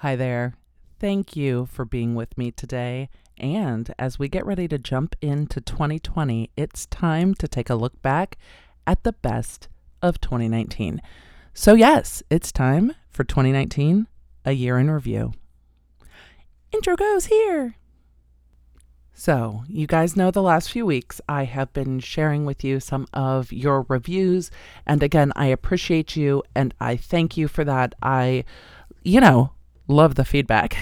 Hi there. Thank you for being with me today. And as we get ready to jump into 2020, it's time to take a look back at the best of 2019. So, yes, it's time for 2019, a year in review. Intro goes here. So, you guys know the last few weeks I have been sharing with you some of your reviews. And again, I appreciate you and I thank you for that. I love the feedback,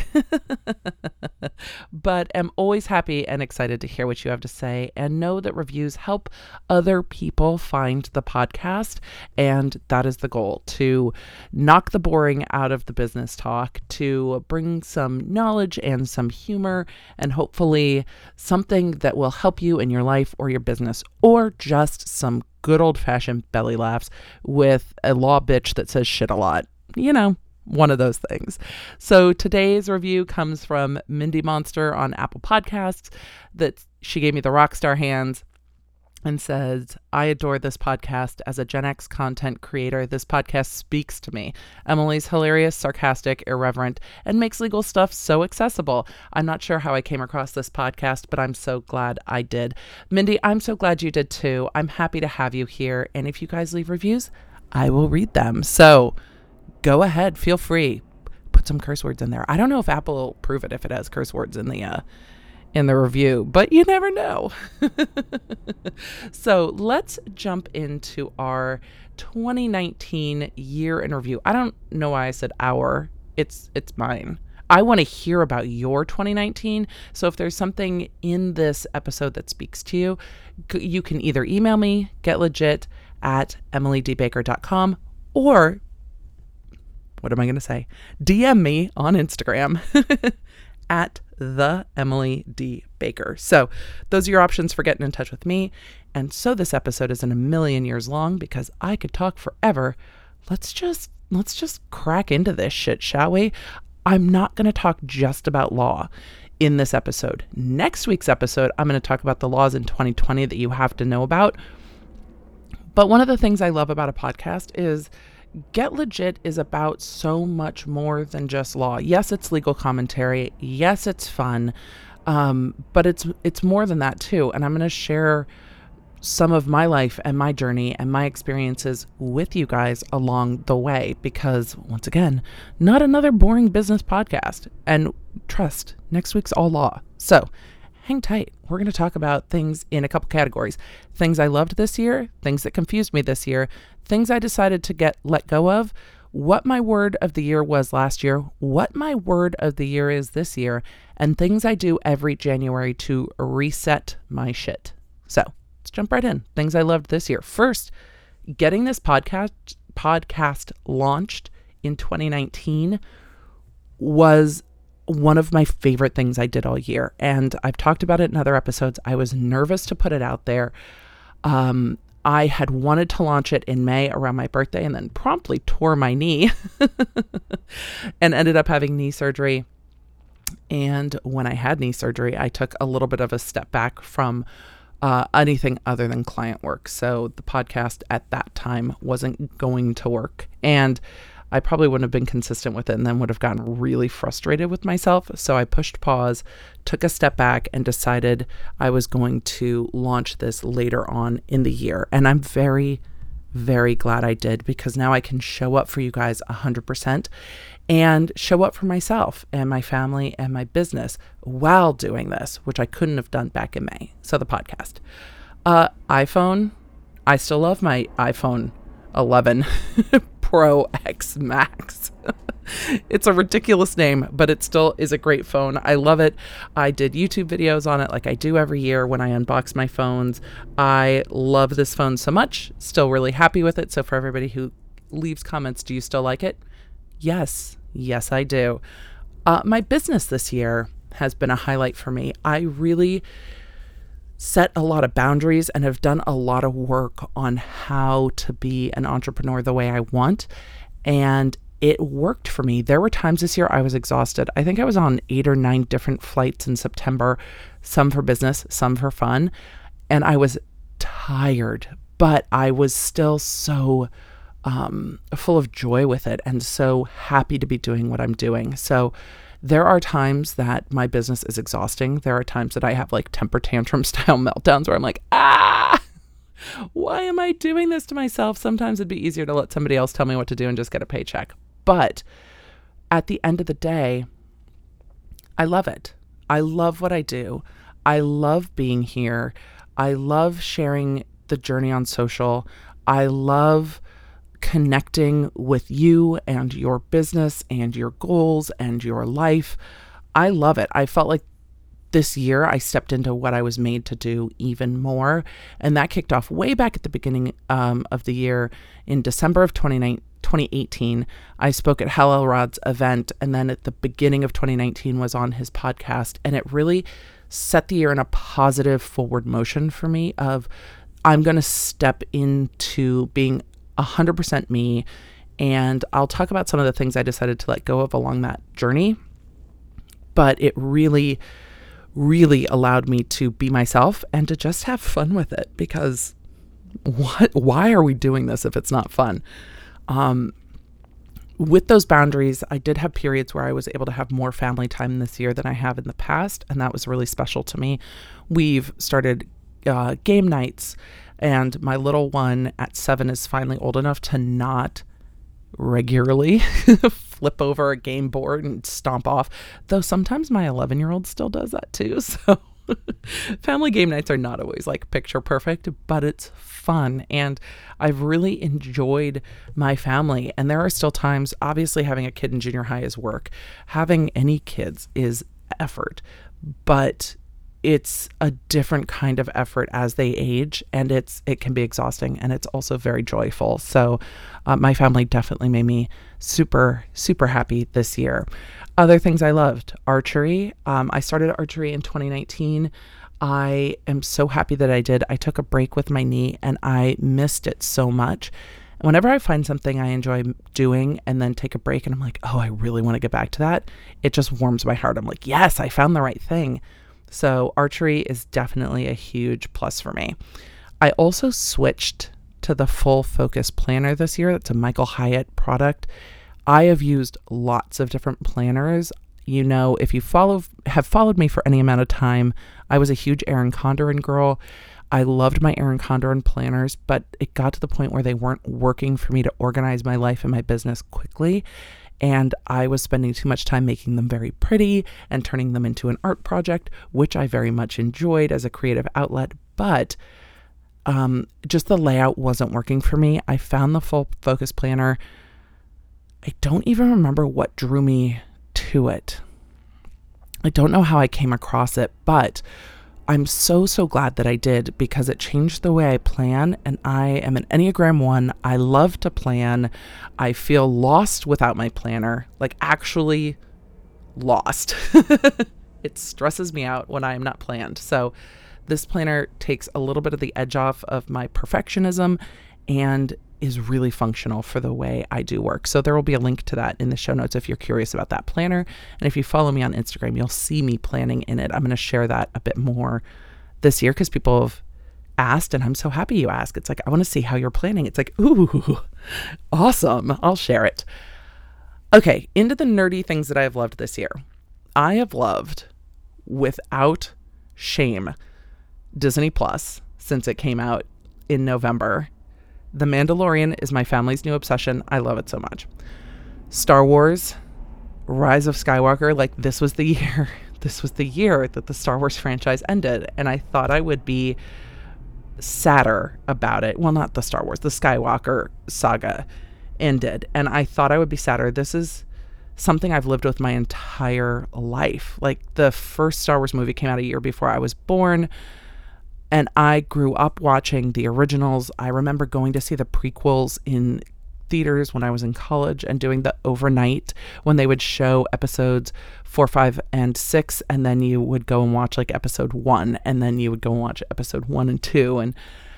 but am always happy and excited to hear what you have to say and know that reviews help other people find the podcast. And that is the goal, to knock the boring out of the business talk, to bring some knowledge and some humor and hopefully something that will help you in your life or your business, or just some good old-fashioned belly laughs with a law bitch that says shit a lot. One of those things. So today's review comes from Mindy Monster on Apple Podcasts. That she gave me the rock star hands and says, I adore this podcast. As a Gen X content creator, this podcast speaks to me. Emily's hilarious, sarcastic, irreverent, and makes legal stuff so accessible. I'm not sure how I came across this podcast, but I'm so glad I did. Mindy, I'm so glad you did too. I'm happy to have you here. And if you guys leave reviews, I will read them. So go ahead, feel free. Put some curse words in there. I don't know if Apple will approve it if it has curse words in the review, but you never know. So let's jump into our 2019 year in review. I don't know why I said our. It's mine. I want to hear about your 2019. So if there's something in this episode that speaks to you, you can either email me, getlegit@emilydbaker.com, or what am I going to say? DM me on Instagram at the Emily D. Baker. So those are your options for getting in touch with me. And so this episode isn't a million years long because I could talk forever. Let's just crack into this shit, shall we? I'm not going to talk just about law in this episode. Next week's episode, I'm going to talk about the laws in 2020 that you have to know about. But one of the things I love about a podcast is Get Legit is about so much more than just law. Yes, it's legal commentary. Yes, it's fun. But it's more than that too. And I'm going to share some of my life and my journey and my experiences with you guys along the way, because once again, not another boring business podcast. And trust, next week's all law. So hang tight. We're going to talk about things in a couple categories. Things I loved this year, things that confused me this year, things I decided to let go of, what my word of the year was last year, what my word of the year is this year, and things I do every January to reset my shit. So let's jump right in. Things I loved this year. First, getting this podcast launched in 2019 was one of my favorite things I did all year. And I've talked about it in other episodes. I was nervous to put it out there. I had wanted to launch it in May around my birthday and then promptly tore my knee and ended up having knee surgery. And when I had knee surgery, I took a little bit of a step back from anything other than client work. So the podcast at that time wasn't going to work. And I probably wouldn't have been consistent with it and then would have gotten really frustrated with myself. So I pushed pause, took a step back, and decided I was going to launch this later on in the year. And I'm very, very glad I did, because now I can show up for you guys 100% and show up for myself and my family and my business while doing this, which I couldn't have done back in May. So the podcast. iPhone, I still love my iPhone 11 Pro X Max. It's a ridiculous name, but it still is a great phone. I love it. I did YouTube videos on it like I do every year when I unbox my phones. I love this phone so much. Still really happy with it. So for everybody who leaves comments, do you still like it? Yes, I do. My business this year has been a highlight for me. I really set a lot of boundaries and have done a lot of work on how to be an entrepreneur the way I want. And it worked for me. There were times this year I was exhausted. I think I was on 8 or 9 different flights in September, some for business, some for fun. And I was tired, but I was still so full of joy with it, and so happy to be doing what I'm doing. So there are times that my business is exhausting. There are times that I have like temper tantrum style meltdowns where I'm like, why am I doing this to myself? Sometimes it'd be easier to let somebody else tell me what to do and just get a paycheck. But at the end of the day, I love it. I love what I do. I love being here. I love sharing the journey on social. I love connecting with you and your business and your goals and your life. I love it. I felt like this year I stepped into what I was made to do even more. And that kicked off way back at the beginning of the year in December of 2018. I spoke at Hal Elrod's event, and then at the beginning of 2019 was on his podcast. And it really set the year in a positive forward motion for me of I'm going to step into being 100% me. And I'll talk about some of the things I decided to let go of along that journey. But it really allowed me to be myself and to just have fun with it, because why are we doing this if it's not fun? With those boundaries, I did have periods where I was able to have more family time this year than I have in the past, and that was really special to me. We've started game nights, and my little one at 7 is finally old enough to not regularly flip over a game board and stomp off, though sometimes my 11-year-old still does that too. So family game nights are not always like picture perfect, but it's fun, and I've really enjoyed my family. And there are still times, obviously having a kid in junior high is work, having any kids is effort, but it's a different kind of effort as they age, and it can be exhausting, and it's also very joyful. So my family definitely made me super, super happy this year. Other things I loved: archery. I started archery in 2019. I am so happy that I did. I took a break with my knee, and I missed it so much. Whenever I find something I enjoy doing and then take a break and I'm like, oh, I really want to get back to that, it just warms my heart. I'm like, yes, I found the right thing. So archery is definitely a huge plus for me. I also switched to the Full Focus Planner this year. That's a Michael Hyatt product. I have used lots of different planners. You know, if you have followed me for any amount of time, I was a huge Erin Condren girl. I loved my Erin Condren planners, but it got to the point where they weren't working for me to organize my life and my business quickly. And I was spending too much time making them very pretty and turning them into an art project, which I very much enjoyed as a creative outlet. But just the layout wasn't working for me. I found the Full Focus Planner. I don't even remember what drew me to it. I don't know how I came across it, but I'm so glad that I did, because it changed the way I plan, and I am an Enneagram 1. I love to plan. I feel lost without my planner, like actually lost. It stresses me out when I am not planned. So this planner takes a little bit of the edge off of my perfectionism and is really functional for the way I do work. So there will be a link to that in the show notes if you're curious about that planner. And if you follow me on Instagram, you'll see me planning in it. I'm going to share that a bit more this year because people have asked, and I'm so happy you asked. It's like, I want to see how you're planning. It's like, ooh, awesome. I'll share it. Okay, into the nerdy things that I have loved this year. I have loved, without shame, Disney Plus since it came out in November. The Mandalorian is my family's new obsession. I love it so much. Star Wars, Rise of Skywalker, like this was the year that the Star Wars franchise ended. And I thought I would be sadder about it. Well, not the Star Wars, the Skywalker saga ended. And I thought I would be sadder. This is something I've lived with my entire life. Like the first Star Wars movie came out a year before I was born. And I grew up watching the originals. I remember going to see the prequels in theaters when I was in college and doing the overnight when they would show episodes 4, 5, and 6. And then you would go and watch like episode 1. And then you would go and watch episode 1 and 2. And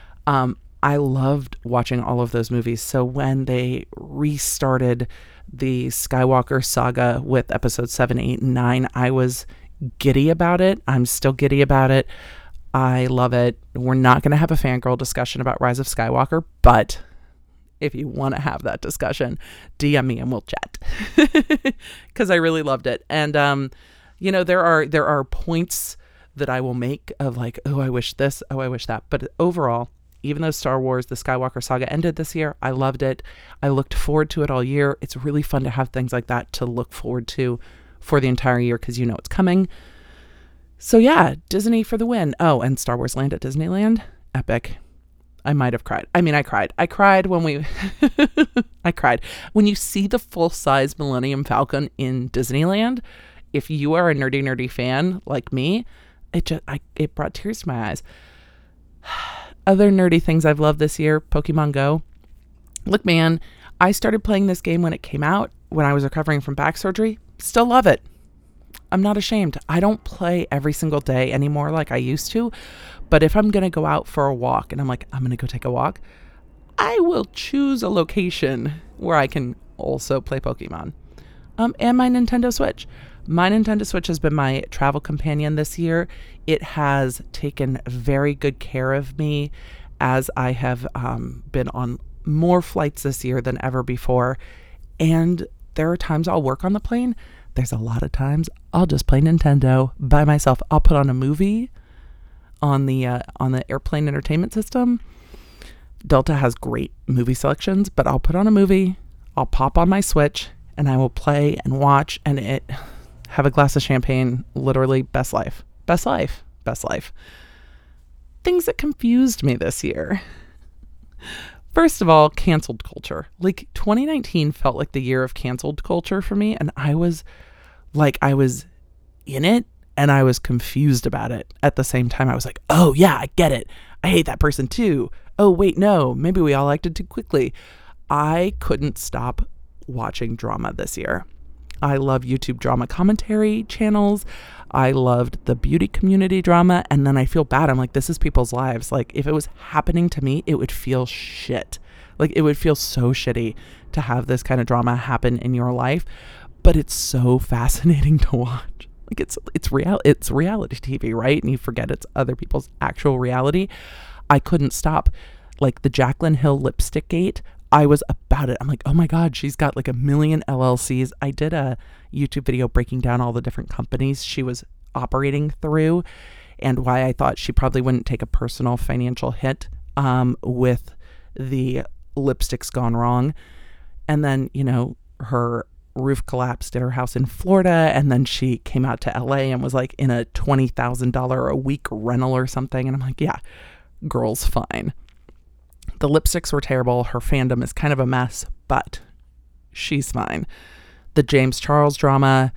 I loved watching all of those movies. So when they restarted the Skywalker saga with episodes 7, 8, and 9, I was giddy about it. I'm still giddy about it. I love it. We're not going to have a fangirl discussion about Rise of Skywalker, but if you want to have that discussion, DM me and we'll chat because I really loved it. And, there are points that I will make of like, oh, I wish this, oh, I wish that. But overall, even though Star Wars, the Skywalker saga ended this year, I loved it. I looked forward to it all year. It's really fun to have things like that to look forward to for the entire year because it's coming. So yeah, Disney for the win. Oh, and Star Wars Land at Disneyland. Epic. I might have cried. I mean, I cried. I cried when we... I cried. When you see the full-size Millennium Falcon in Disneyland, if you are a nerdy fan like me, it brought tears to my eyes. Other nerdy things I've loved this year, Pokemon Go. Look, man, I started playing this game when it came out, when I was recovering from back surgery. Still love it. I'm not ashamed. I don't play every single day anymore like I used to. But if I'm going to go out for a walk and I'm like, I'm going to go take a walk, I will choose a location where I can also play Pokemon. And my Nintendo Switch. My Nintendo Switch has been my travel companion this year. It has taken very good care of me as I have been on more flights this year than ever before. And there are times I'll work on the plane. There's a lot of times I'll just play Nintendo by myself. I'll put on a movie on the airplane entertainment system. Delta has great movie selections, but I'll put on a movie, I'll pop on my Switch, and I will play and watch and have a glass of champagne. Literally best life. Best life. Best life. Things that confused me this year. First of all, canceled culture. Like 2019 felt like the year of canceled culture for me. And I was in it and I was confused about it. At the same time, I was like, oh yeah, I get it. I hate that person too. Oh wait, no, maybe we all acted too quickly. I couldn't stop watching drama this year. I love YouTube drama commentary channels. I loved the beauty community drama. And then I feel bad. I'm like, this is people's lives. Like if it was happening to me, it would feel shit. Like it would feel so shitty to have this kind of drama happen in your life. But it's so fascinating to watch. Like it's reality TV, right? And you forget it's other people's actual reality. I couldn't stop. Like the Jaclyn Hill lipstick gate, I was about it. I'm like, oh my God, she's got like 1 million LLCs. I did a YouTube video breaking down all the different companies she was operating through and why I thought she probably wouldn't take a personal financial hit with the lipsticks gone wrong. And then, her roof collapsed at her house in Florida. And then she came out to LA and was like in a $20,000 a week rental or something. And I'm like, yeah, girl's fine. The lipsticks were terrible. Her fandom is kind of a mess, but she's fine. The James Charles drama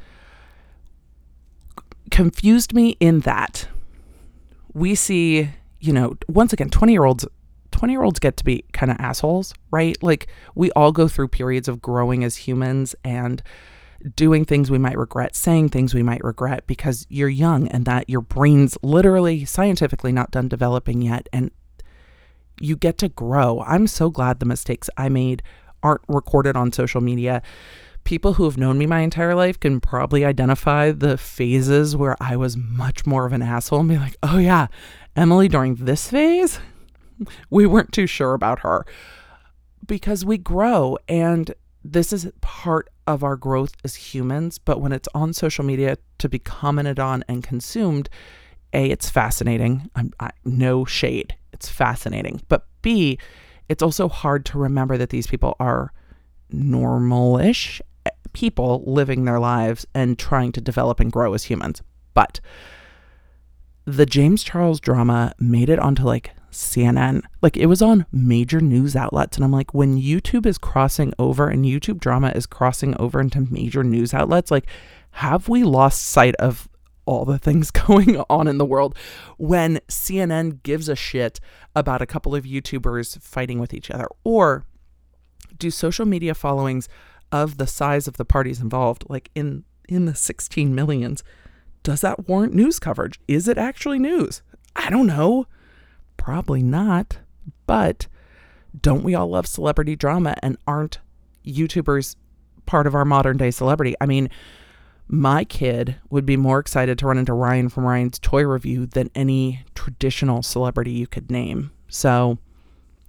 confused me in that we see, once again, 20-year-olds get to be kind of assholes, right? Like we all go through periods of growing as humans and doing things we might regret, saying things we might regret because you're young and that your brain's literally scientifically not done developing yet. And you get to grow. I'm so glad the mistakes I made aren't recorded on social media. People who have known me my entire life can probably identify the phases where I was much more of an asshole and be like, oh yeah, Emily during this phase, we weren't too sure about her. Because we grow and this is part of our growth as humans. But when it's on social media to be commented on and consumed, A, it's fascinating. No shade. It's fascinating. But B, it's also hard to remember that these people are normal-ish people living their lives and trying to develop and grow as humans. But the James Charles drama made it onto like CNN. Like it was on major news outlets. And I'm like, when YouTube is crossing over and YouTube drama is crossing over into major news outlets, like have we lost sight of all the things going on in the world when CNN gives a shit about a couple of YouTubers fighting with each other? Or do social media followings of the size of the parties involved, like in the 16 millions, does that warrant news coverage? Is it actually news? I don't know. Probably not. But don't we all love celebrity drama, and aren't YouTubers part of our modern day celebrity? I mean, my kid would be more excited to run into Ryan from Ryan's Toy Review than any traditional celebrity you could name. So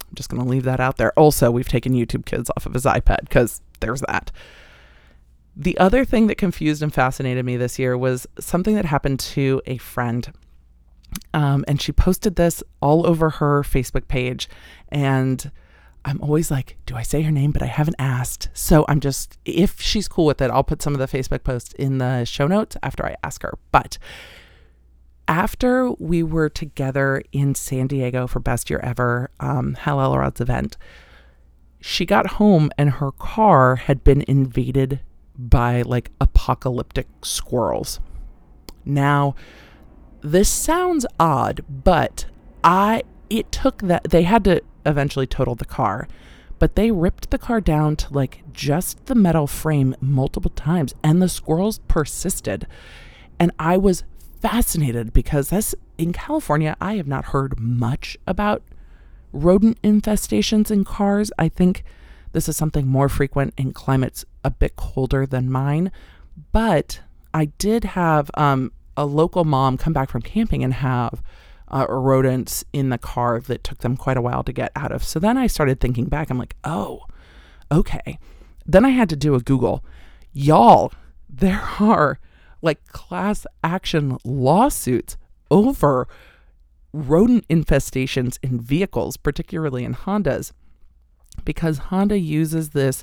I'm just going to leave that out there. Also, we've taken YouTube Kids off of his iPad because there's that. The other thing that confused and fascinated me this year was something that happened to a friend. And she posted this all over her Facebook page. And I'm always like, do I say her name? But I haven't asked. So I'm just, if she's cool with it, I'll put some of the Facebook posts in the show notes after I ask her. But after we were together in San Diego for Best Year Ever, Hal Elrod's event, she got home and her car had been invaded by like apocalyptic squirrels. Now, this sounds odd, but it took that, they had to eventually total the car, but they ripped the car down to like just the metal frame multiple times, and the squirrels persisted. And I was fascinated because this, in California, I have not heard much about rodent infestations in cars. I think this is something more frequent in climates a bit colder than mine. But I did have a local mom come back from camping and have rodents in the car that took them quite a while to get out of. So then I started thinking back. I'm like, oh, okay. Then I had to do a Google. Y'all, there are like class action lawsuits over rodent infestations in vehicles, particularly in Hondas, because Honda uses this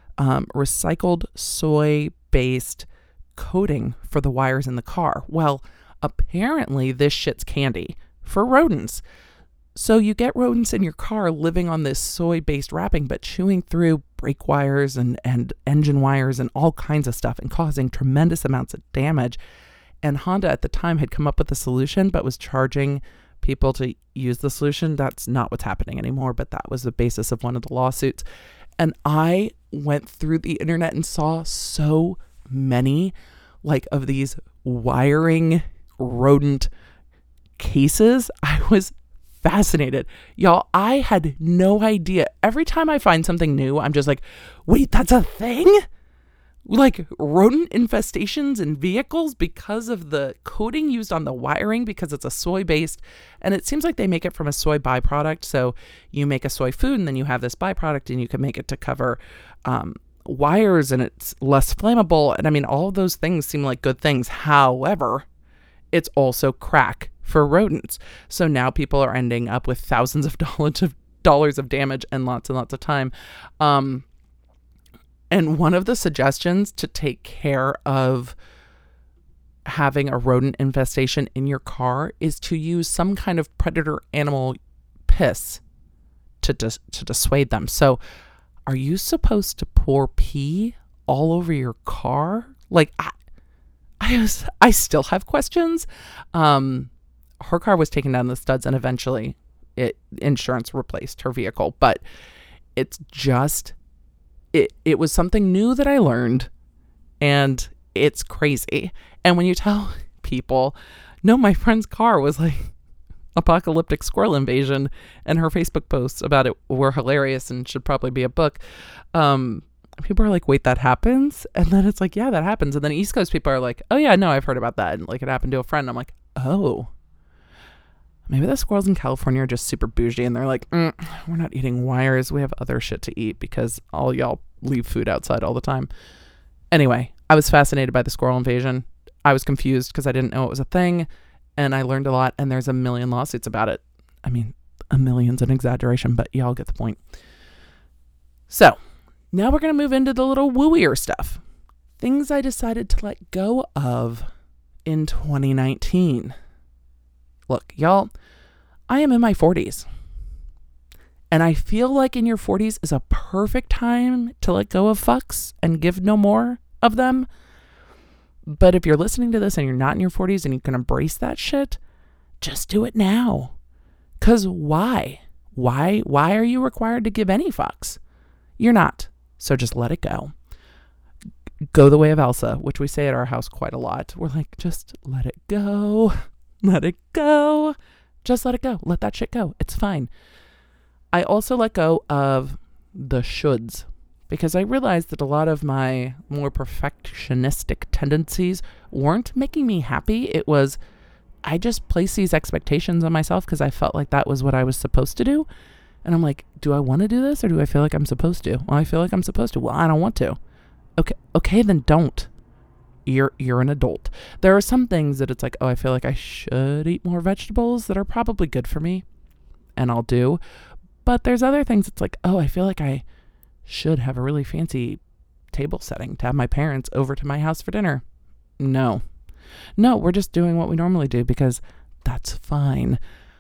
recycled soy-based coating for the wires in the car. Well, apparently this shit's candy for rodents. So you get rodents in your car living on this soy-based wrapping, but chewing through brake wires and engine wires and all kinds of stuff and causing tremendous amounts of damage. And Honda at the time had come up with a solution, but was charging people to use the solution. That's not what's happening anymore, but that was the basis of one of the lawsuits. And I went through the internet and saw so many like of these wiring rodent cases. I was fascinated. Y'all, I had no idea. Every time I find something new, I'm just like, wait, that's a thing? Like rodent infestations in vehicles because of the coating used on the wiring, because it's a soy based, and it seems like they make it from a soy byproduct. So you make a soy food and then you have this byproduct and you can make it to cover wires, and it's less flammable. And I mean, all of those things seem like good things. However, it's also crack for rodents. So now people are ending up with thousands of dollars of damage and lots of time. And one of the suggestions to take care of having a rodent infestation in your car is to use some kind of predator animal piss to dissuade them. So are you supposed to pour pee all over your car? Like, I still have questions. Her car was taken down the studs, and eventually insurance replaced her vehicle. But it's just, it was something new that I learned, and it's crazy. And when you tell people, no, my friend's car was like apocalyptic squirrel invasion, and her Facebook posts about it were hilarious and should probably be a book. People are like, wait, that happens? And then it's like, yeah, that happens. And then East Coast people are like, oh yeah, no, I've heard about that. And like, it happened to a friend. I'm like, oh, maybe the squirrels in California are just super bougie, and they're like, we're not eating wires. We have other shit to eat because all y'all leave food outside all the time. Anyway, I was fascinated by the squirrel invasion. I was confused because I didn't know it was a thing, and I learned a lot, and there's a million lawsuits about it. I mean, a million's an exaggeration, but y'all get the point. So now we're going to move into the little wooier stuff. Things I decided to let go of in 2019. Look, y'all, I am in my 40s. And I feel like in your 40s is a perfect time to let go of fucks and give no more of them. But if you're listening to this and you're not in your 40s and you can embrace that shit, just do it now. Because why? Why are you required to give any fucks? You're not. So just let it go. Go the way of Elsa, which we say at our house quite a lot. We're like, just let it go. Let it go. Just let it go. Let that shit go. It's fine. I also let go of the shoulds because I realized that a lot of my more perfectionistic tendencies weren't making me happy. It was, I just placed these expectations on myself because I felt like that was what I was supposed to do. And I'm like, do I want to do this or do I feel like I'm supposed to? Well, I feel like I'm supposed to. Well, I don't want to. Okay, then don't. You're an adult. There are some things that it's like, oh, I feel like I should eat more vegetables that are probably good for me, and I'll do. But there's other things it's like, oh, I feel like I should have a really fancy table setting to have my parents over to my house for dinner. No, we're just doing what we normally do because that's fine.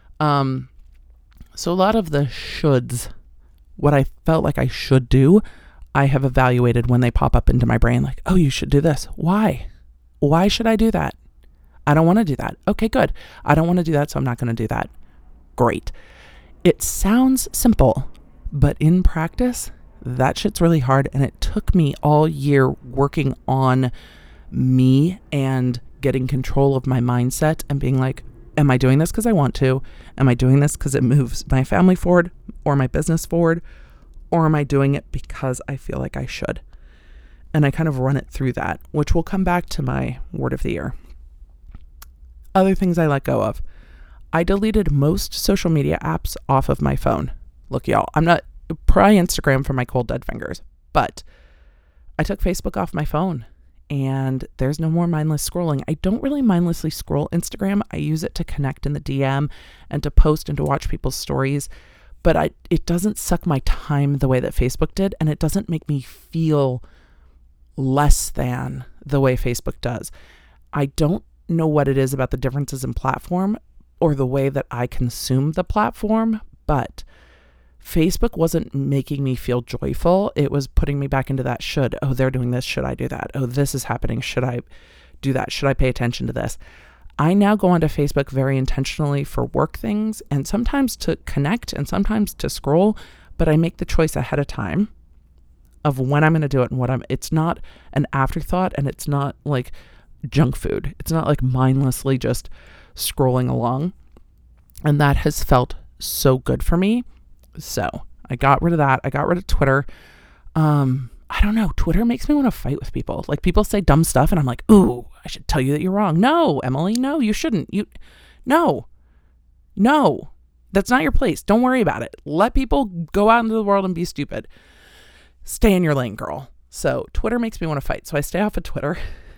So a lot of the shoulds, what I felt like I should do, I have evaluated when they pop up into my brain, like, oh, you should do this. Why? Why should I do that? I don't want to do that. Okay, good. I don't want to do that, so I'm not going to do that. Great. It sounds simple, but in practice, that shit's really hard. And it took me all year working on me and getting control of my mindset and being like, am I doing this because I want to? Am I doing this because it moves my family forward or my business forward? Or am I doing it because I feel like I should? And I kind of run it through that, which will come back to my word of the year. Other things I let go of. I deleted most social media apps off of my phone. Look, y'all, I'm not pry Instagram for my cold dead fingers, but I took Facebook off my phone and there's no more mindless scrolling. I don't really mindlessly scroll Instagram. I use it to connect in the DM and to post and to watch people's stories. But it doesn't suck my time the way that Facebook did, and it doesn't make me feel less than the way Facebook does. I don't know what it is about the differences in platform or the way that I consume the platform, but Facebook wasn't making me feel joyful. It was putting me back into that should. Oh, they're doing this. Should I do that? Oh, this is happening. Should I do that? Should I pay attention to this? I now go onto Facebook very intentionally for work things and sometimes to connect and sometimes to scroll, but I make the choice ahead of time of when I'm going to do it and it's not an afterthought and it's not like junk food. It's not like mindlessly just scrolling along. And that has felt so good for me. So I got rid of that. I got rid of Twitter. I don't know. Twitter makes me want to fight with people. Like people say dumb stuff and I'm like, ooh, I should tell you that you're wrong. No, Emily, no, you shouldn't. No, that's not your place. Don't worry about it. Let people go out into the world and be stupid. Stay in your lane, girl. So Twitter makes me want to fight. So I stay off of Twitter.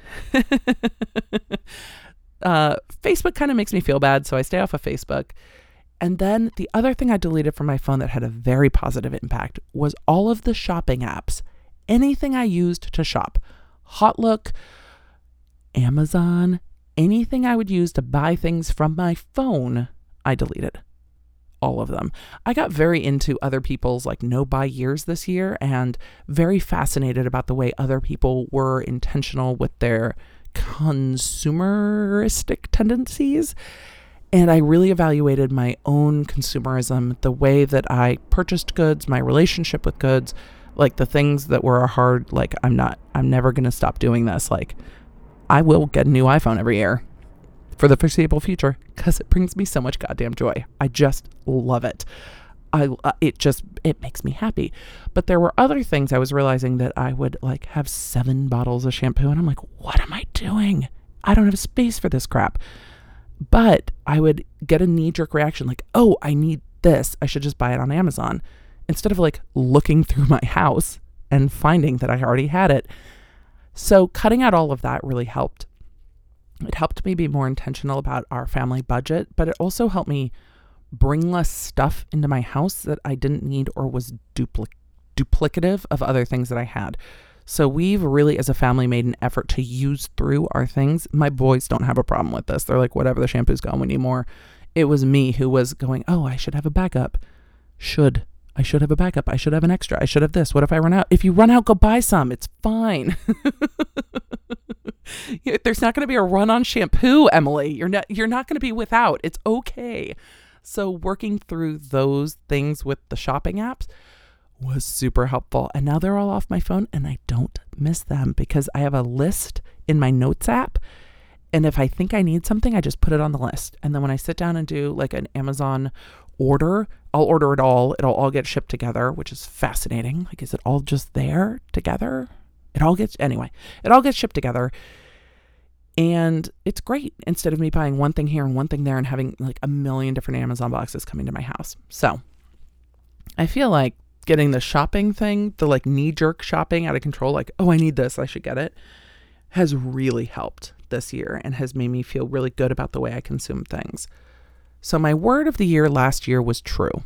Facebook kind of makes me feel bad. So I stay off of Facebook. And then the other thing I deleted from my phone that had a very positive impact was all of the shopping apps. Anything I used to shop, Hotlook, Amazon, anything I would use to buy things from my phone, I deleted all of them. I got very into other people's like no buy years this year and very fascinated about the way other people were intentional with their consumeristic tendencies. And I really evaluated my own consumerism, the way that I purchased goods, my relationship with goods, like the things that were hard, like I'm never going to stop doing this. Like I will get a new iPhone every year for the foreseeable future because it brings me so much goddamn joy. I just love it. It makes me happy. But there were other things I was realizing that I would like have 7 bottles of shampoo and I'm like, what am I doing? I don't have space for this crap. But I would get a knee-jerk reaction like, oh, I need this. I should just buy it on Amazon. Instead of like looking through my house and finding that I already had it. So cutting out all of that really helped. It helped me be more intentional about our family budget, but it also helped me bring less stuff into my house that I didn't need or was duplicative of other things that I had. So we've really, as a family, made an effort to use through our things. My boys don't have a problem with this. They're like, whatever, the shampoo's gone, we need more. It was me who was going, oh, I should have a backup. I should have a backup. I should have an extra. I should have this. What if I run out? If you run out, go buy some. It's fine. There's not going to be a run on shampoo, Emily. You're not going to be without. It's okay. So working through those things with the shopping apps was super helpful. And now they're all off my phone and I don't miss them because I have a list in my notes app. And if I think I need something, I just put it on the list. And then when I sit down and do like an Amazon order, I'll order it all. It'll all get shipped together, which is fascinating. Like, is it all just there together? It all gets shipped together. And it's great instead of me buying one thing here and one thing there and having like a million different Amazon boxes coming to my house. So I feel like getting the shopping thing, the like knee-jerk shopping out of control, like, oh, I need this, I should get it, has really helped this year and has made me feel really good about the way I consume things. So my word of the year last year was true.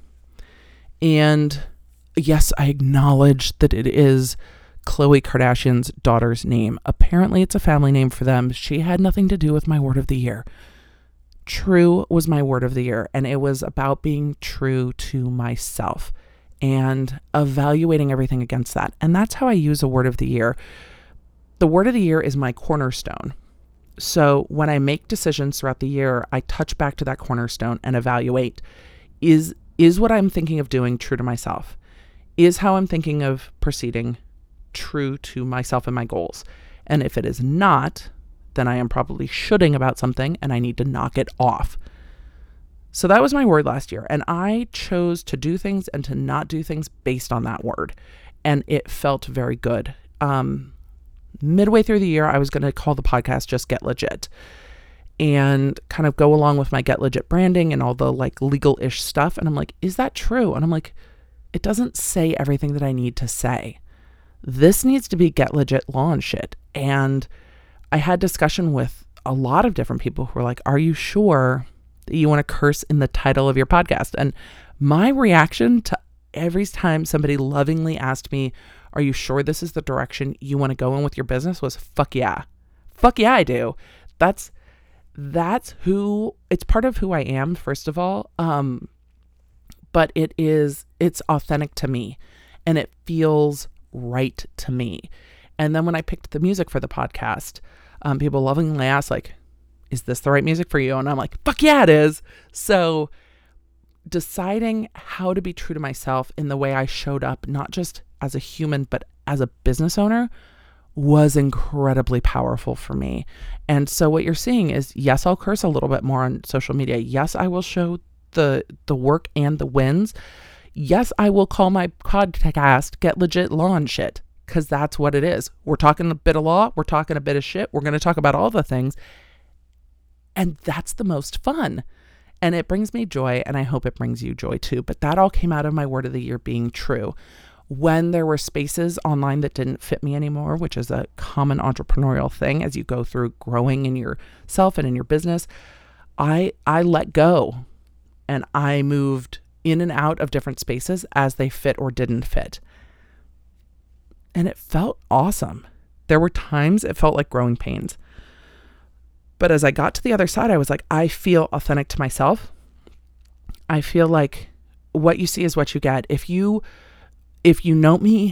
And yes, I acknowledge that it is Khloe Kardashian's daughter's name. Apparently it's a family name for them. She had nothing to do with my word of the year. True was my word of the year, and it was about being true to myself and evaluating everything against that. And that's how I use a word of the year. The word of the year is my cornerstone. So when I make decisions throughout the year, I touch back to that cornerstone and evaluate, is what I'm thinking of doing true to myself? Is how I'm thinking of proceeding true to myself and my goals? And if it is not, then I am probably shoulding about something and I need to knock it off. So that was my word last year. And I chose to do things and to not do things based on that word. And it felt very good. Midway through the year, I was going to call the podcast just Get Legit and kind of go along with my Get Legit branding and all the like legal-ish stuff. And I'm like, is that true? And I'm like, it doesn't say everything that I need to say. This needs to be Get Legit Law and Shit. And I had discussion with a lot of different people who were like, are you sure that you want to curse in the title of your podcast? And my reaction to every time somebody lovingly asked me, are you sure this is the direction you want to go in with your business, was fuck yeah. Fuck yeah, I do. That's who, it's part of who I am, first of all. But it's authentic to me and it feels right to me. And then when I picked the music for the podcast, people lovingly asked, like, is this the right music for you? And I'm like, fuck yeah, it is. So deciding how to be true to myself in the way I showed up, not just as a human, but as a business owner, was incredibly powerful for me. And so what you're seeing is, yes, I'll curse a little bit more on social media. Yes, I will show the work and the wins. Yes, I will call my podcast Get Legit Law and Shit, because that's what it is. We're talking a bit of law. We're talking a bit of shit. We're going to talk about all the things. And that's the most fun. And it brings me joy, and I hope it brings you joy too. But that all came out of my word of the year being true. When there were spaces online that didn't fit me anymore, which is a common entrepreneurial thing as you go through growing in yourself and in your business, I let go and I moved in and out of different spaces as they fit or didn't fit. And it felt awesome. There were times it felt like growing pains. But as I got to the other side, I was like, I feel authentic to myself. I feel like what you see is what you get. If you know me,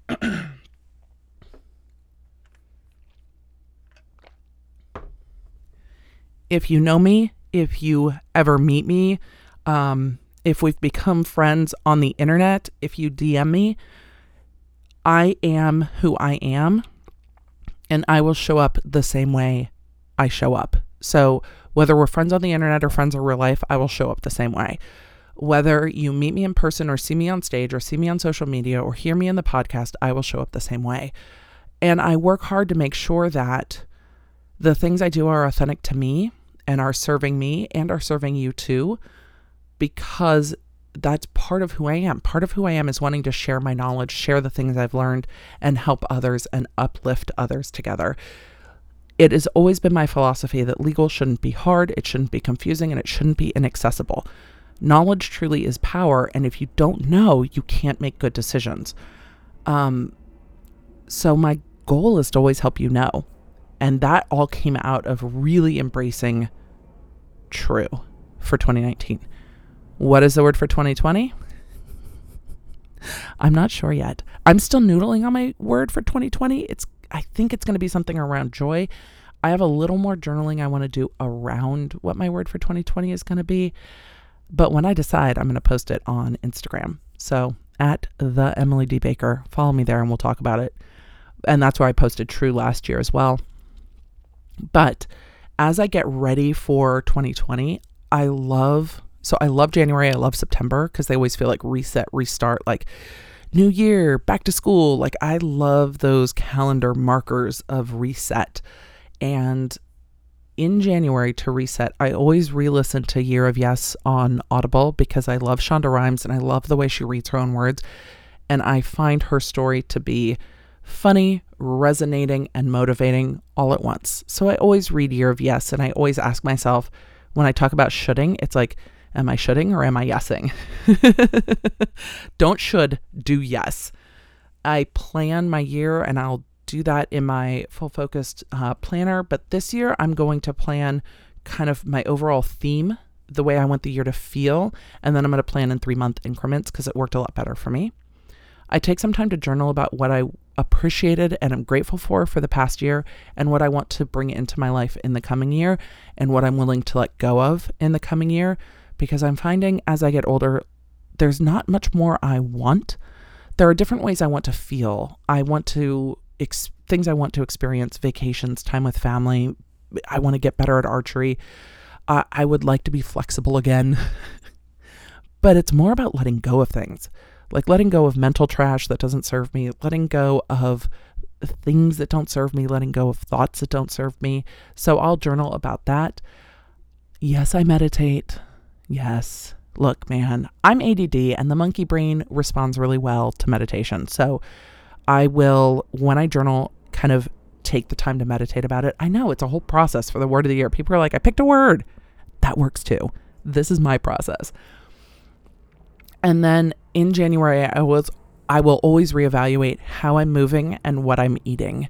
if you ever meet me, if we've become friends on the internet, if you DM me, I am who I am, and I will show up the same way I show up. So whether we're friends on the internet or friends in real life, I will show up the same way. Whether you meet me in person or see me on stage or see me on social media or hear me in the podcast, I will show up the same way. And I work hard to make sure that the things I do are authentic to me and are serving me and are serving you too, because that's part of who I am. Part of who I am is wanting to share my knowledge, share the things I've learned, and help others and uplift others together. It has always been my philosophy that legal shouldn't be hard, it shouldn't be confusing, and it shouldn't be inaccessible. Knowledge truly is power, and if you don't know, you can't make good decisions. So my goal is to always help you know. And that all came out of really embracing true for 2019. What is the word for 2020? I'm not sure yet. I'm still noodling on my word for 2020. I think it's going to be something around joy. I have a little more journaling I want to do around what my word for 2020 is going to be. But when I decide, I'm going to post it on Instagram. So at the Emily D. Baker, follow me there and we'll talk about it. And that's where I posted true last year as well. But as I get ready for 2020, I love January. I love September because they always feel like reset, restart, like new year, back to school. Like I love those calendar markers of reset. And in January, to reset, I always re-listen to Year of Yes on Audible because I love Shonda Rhimes and I love the way she reads her own words. And I find her story to be funny, resonating, and motivating all at once. So I always read Year of Yes, and I always ask myself, when I talk about shoulding, it's like, am I shoulding or am I yesing? Don't should, do yes. I plan my year, and I'll do that in my full focused planner. But this year I'm going to plan kind of my overall theme, the way I want the year to feel. And then I'm going to plan in 3-month increments because it worked a lot better for me. I take some time to journal about what I appreciated and I'm grateful for the past year, and what I want to bring into my life in the coming year, and what I'm willing to let go of in the coming year, because I'm finding as I get older, there's not much more I want. There are different ways I want to feel. I want to things I want to experience, vacations, time with family. I want to get better at archery. I would like to be flexible again. But it's more about letting go of things. Like letting go of mental trash that doesn't serve me, letting go of things that don't serve me, letting go of thoughts that don't serve me. So I'll journal about that. Yes, I meditate. Yes. Look, man, I'm ADD and the monkey brain responds really well to meditation. So I will, when I journal, kind of take the time to meditate about it. I know it's a whole process for the word of the year. People are like, I picked a word. That works too. This is my process. And then in January, I will always reevaluate how I'm moving and what I'm eating.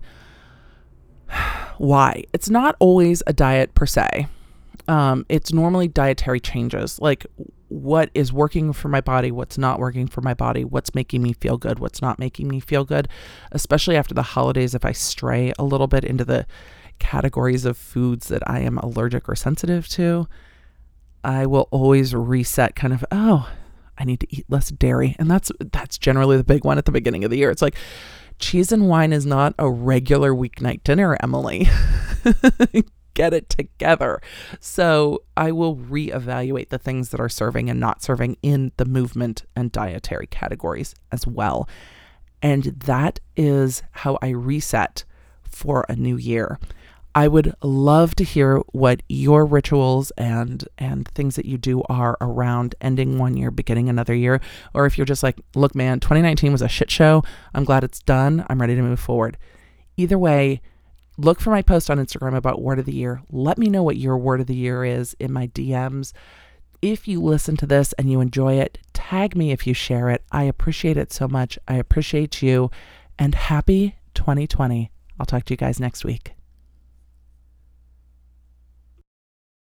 Why? It's not always a diet per se. It's normally dietary changes, like what is working for my body, what's not working for my body, what's making me feel good, what's not making me feel good, especially after the holidays. If I stray a little bit into the categories of foods that I am allergic or sensitive to, I will always reset kind of, I need to eat less dairy. And that's generally the big one at the beginning of the year. It's like, cheese and wine is not a regular weeknight dinner, Emily. Get it together. So I will reevaluate the things that are serving and not serving in the movement and dietary categories as well. And that is how I reset for a new year. I would love to hear what your rituals and things that you do are around ending one year, beginning another year. Or if you're just like, look, man, 2019 was a shit show. I'm glad it's done. I'm ready to move forward. Either way, look for my post on Instagram about word of the year. Let me know what your word of the year is in my DMs. If you listen to this and you enjoy it, tag me if you share it. I appreciate it so much. I appreciate you. And happy 2020. I'll talk to you guys next week.